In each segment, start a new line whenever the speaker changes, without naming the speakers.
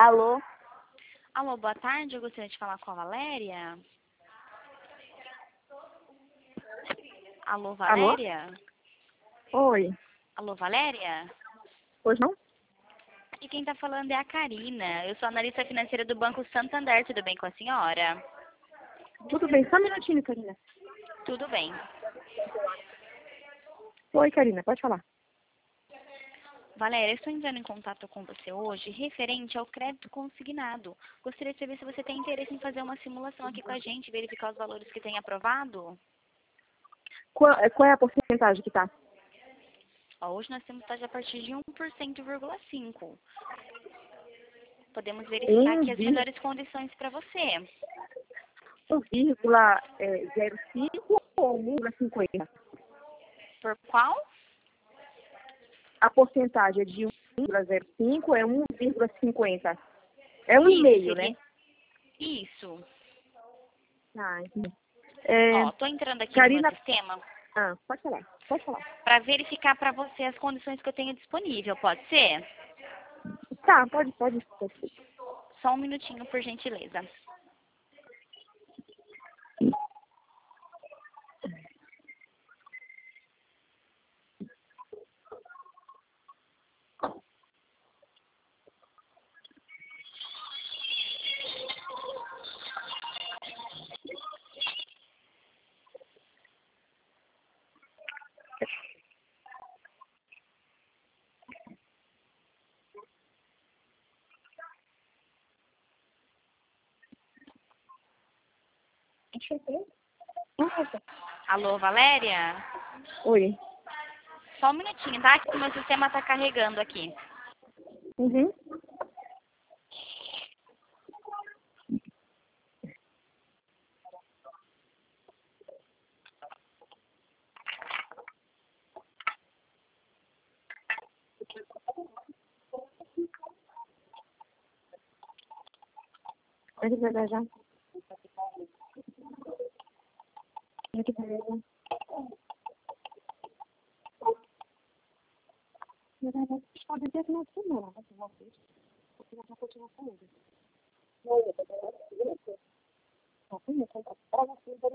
Alô?
Alô, boa tarde. Eu gostaria de falar com a Valéria. Alô,
Alô?
Valéria?
Oi.
Alô, Valéria?
Pois não?
E quem tá falando é a Karina. Eu sou analista financeira do Banco Santander. Tudo bem com a senhora?
Tudo bem, só um minutinho, Karina.
Tudo bem.
Oi, Karina, pode falar.
Valéria, eu estou entrando em contato com você hoje referente ao crédito consignado. Gostaria de saber se você tem interesse em fazer uma simulação aqui com a gente, verificar os valores que tem aprovado.
Qual é a porcentagem que tá?
Ó, hoje nós temos taxa a partir de 1,5%. Podemos verificar aqui as melhores condições para você.
1,05 ou 1,50?
Por qual?
A porcentagem é de 1,05 é 1,50. É 1,5, né?
Isso.
Ah, entendi.
Ó, tô entrando aqui
Karina...
no meu sistema
pode falar, pode falar.
para verificar para você as condições que eu tenho disponível, pode ser?
Tá, pode ser.
Só um minutinho, por gentileza. Alô, Valéria?
Oi.
Só um minutinho, tá? Que o meu sistema tá carregando aqui.
Uhum. É que vai já. É que vai já. Pode dizer que não é semana, mas vocês. Porque já continua falando. Não, eu tô falando. Não, eu tô falando.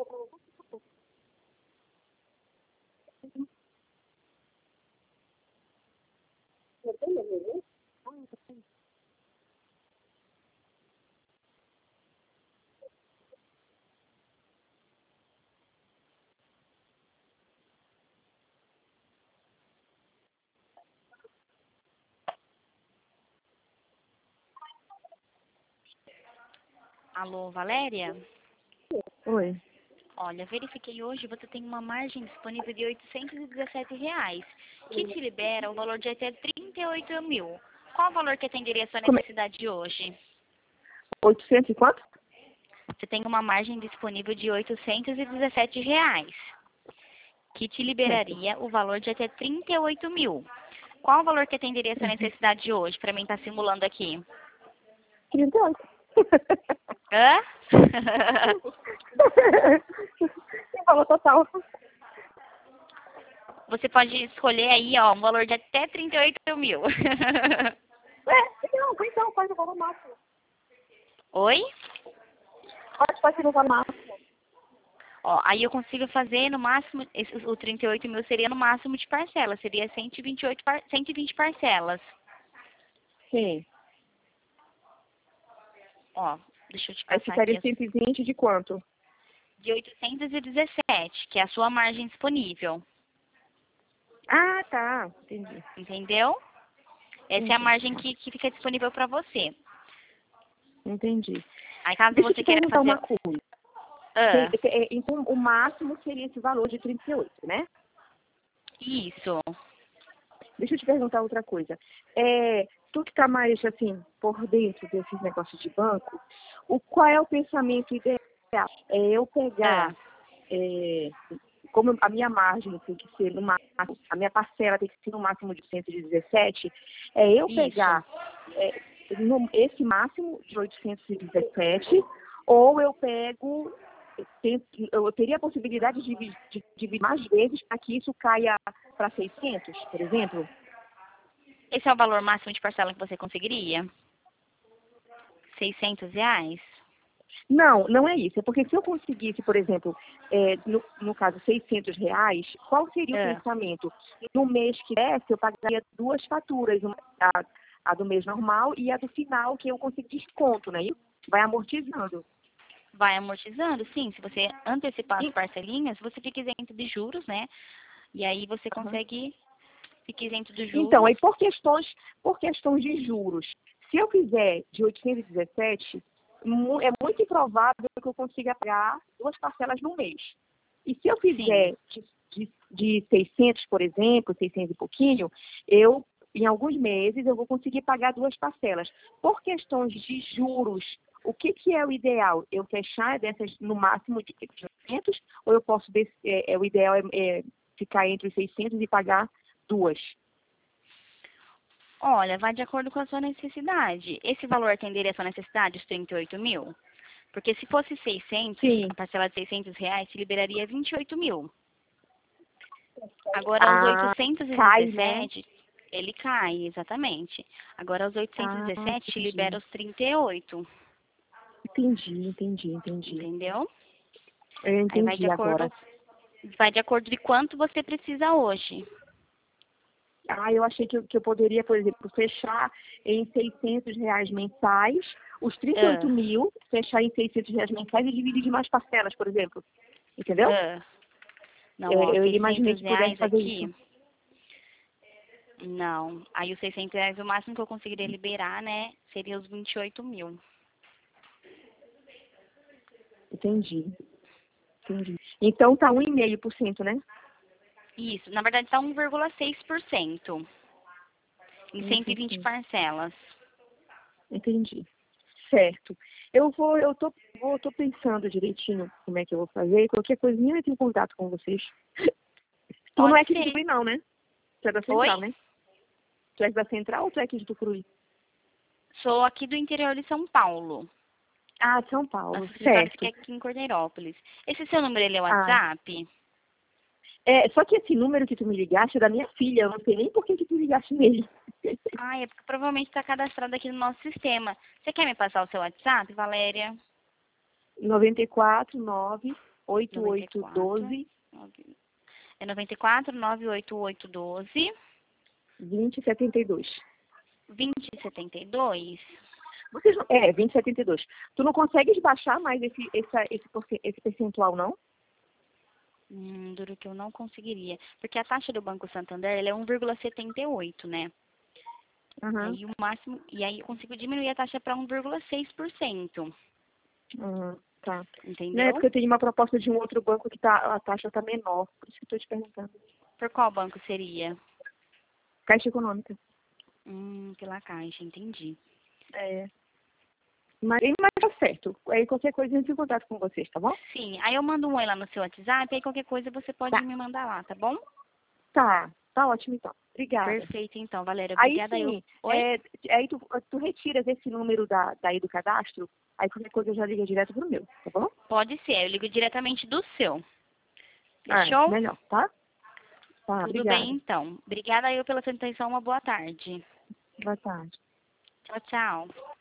Alô, Valéria?
Oi.
Olha, verifiquei hoje, você tem uma margem disponível de R$ 817, que te libera o valor de até 38 mil. Qual o valor que atenderia a sua necessidade de hoje?
800 e quanto?
Você tem uma margem disponível de R$ 817, que te liberaria o valor de até 38 mil. Qual o valor que atenderia a sua necessidade de hoje, para mim estar simulando aqui?
38.
Hã?
Você falou total.
Você pode escolher aí, ó, um valor de até 38 mil.
Não, então, pode levar no máximo.
Oi?
Pode levar no máximo.
Ó, aí eu consigo fazer no máximo, o 38 mil seria no máximo de parcelas, seria 120 parcelas.
Sim.
Ó, deixa eu te
Aí
passar
ficaria
aqui.
120 de quanto?
De 817, que é a sua margem disponível.
Ah, tá. Entendi.
Entendeu? Essa é a margem que fica disponível para você.
Entendi.
Aí caso
Deixa eu
você
te
queira
perguntar
fazer...
uma coisa.
Ah,
Então, o máximo seria esse valor de 38, né?
isso.
Deixa eu te perguntar outra coisa. Tu que está mais, assim, por dentro desses negócios de banco, qual é o pensamento ideal? É eu pegar, como a minha margem tem que ser no máximo, a minha parcela tem que ser no máximo de 117, eu pegar esse máximo de 817, ou eu pego, eu teria a possibilidade de dividir mais vezes para que isso caia para 600, por exemplo?
Esse é o valor máximo de parcela que você conseguiria? R$ 600?
Não, não é isso. É porque se eu conseguisse, por exemplo, no caso, R$ 600, qual seria o pensamento? No mês que desse, eu pagaria duas faturas, a do mês normal e a do final, que eu consigo desconto, né? Vai amortizando.
Vai amortizando, sim. Se você antecipar as parcelinhas, você fica isento de juros, né? E aí você consegue ficar isento de juros.
Então, aí por questões de juros, se eu fizer de 817, é muito improvável que eu consiga pagar duas parcelas no mês. E se eu fizer de 600, por exemplo, 600 e pouquinho, em alguns meses, eu vou conseguir pagar duas parcelas. Por questões de juros, o que é o ideal? Eu fechar dessas no máximo de 600, ou eu posso, o ideal é ficar entre os 600 e pagar duas?
Olha, vai de acordo com a sua necessidade. Esse valor atenderia a sua necessidade, os 38 mil? Porque se fosse 600, a parcela de R$ 600 te liberaria 28 mil. Agora, os 817,
cai, né?
ele cai, exatamente. Agora, os 817 te libera os 38.
Entendi.
Entendeu?
Eu entendi
Aí
agora.
vai de acordo de quanto você precisa hoje.
Eu achei que eu poderia, por exemplo, fechar em R$ 600 mensais, os 38 mil, fechar em R$ 600 mensais e dividir de mais parcelas, por exemplo. Entendeu?
Não, ó,
eu imaginei que pudesse
R$ 600
fazer
aqui.
isso.
Não. Aí os R$ 600, o máximo que eu conseguiria liberar, né, seria os 28 mil.
Entendi. Então tá 1,5%, né?
Isso. Na verdade, tá 1,6%. Em 120 parcelas.
Entendi. Certo. Eu tô pensando direitinho como é que eu vou fazer. Qualquer coisinha eu entro em contato com vocês. Tu não é aqui de Tucuruí, não, né? Tu é da Central, né? Tu é da Central ou tu é aqui de Tucuruí?
Sou aqui do interior de São Paulo.
Ah, São Paulo,
Nosso escritório
certo.
fica aqui em Cordeirópolis. Esse seu número, ele é WhatsApp?
Só que esse número que tu me ligaste é da minha filha. Eu não sei nem por que tu ligaste nele.
É porque provavelmente está cadastrado aqui no nosso sistema. Você quer me passar o seu WhatsApp, Valéria?
94 98812
É 94 98812
2072.
2072?
2072. Tu não consegues baixar mais esse percentual, não?
Duro que eu não conseguiria. Porque a taxa do Banco Santander, ela é 1,78, né? Aí o máximo, e aí eu consigo diminuir a taxa para 1,6%.
Tá.
Entendeu?
Não é porque eu tenho uma proposta de um outro banco que a taxa tá menor. Por isso que eu tô te perguntando.
Por qual banco seria?
Caixa Econômica.
Pela Caixa, entendi.
Mas tá certo. Aí qualquer coisa eu entro em contato com vocês, tá bom?
Sim, aí eu mando um oi lá no seu WhatsApp, aí qualquer coisa você pode me mandar lá, tá bom?
Tá ótimo então. Obrigada.
Perfeito, então, Valéria.
Aí
Obrigada.
sim,
Oi?
aí tu retiras esse número daí do cadastro, aí qualquer coisa eu já liga direto pro meu, tá bom?
Pode ser, eu ligo diretamente do seu. Fechou?
Melhor, tá? Tá,
Tudo
obrigada.
bem, então. Obrigada pela sua atenção, uma boa tarde.
Boa tarde.
Tchau, tchau.